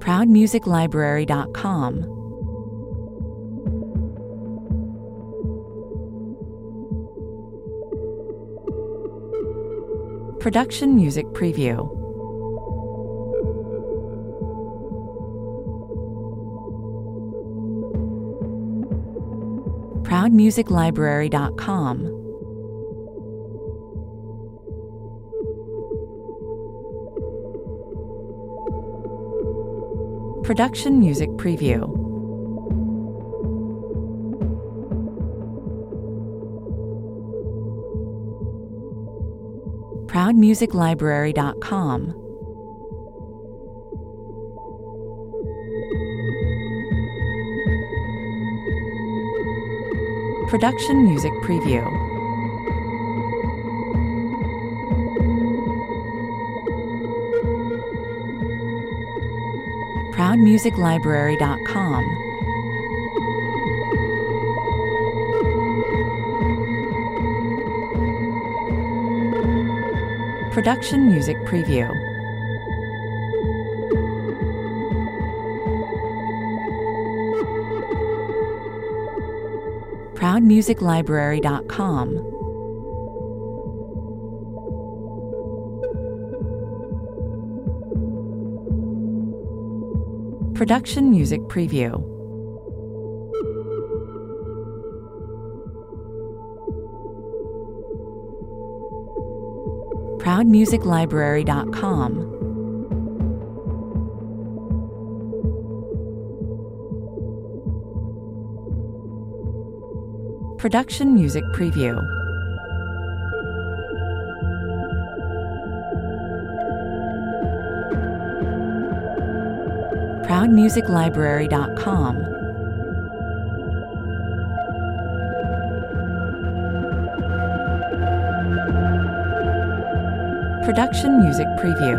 ProudMusicLibrary.com. Production Music Preview. ProudMusicLibrary.com. Production Music Preview. ProudMusicLibrary.com. Production Music Preview. ProudMusicLibrary.com. Production Music Preview. ProudMusicLibrary.com. Production Music Preview. ProudMusicLibrary.com. Production Music Preview. ProudMusicLibrary.com. Production Music Preview.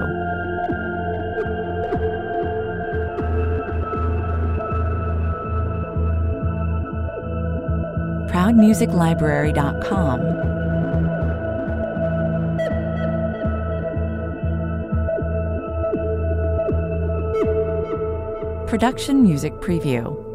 ProudMusicLibrary.com. Production Music Preview.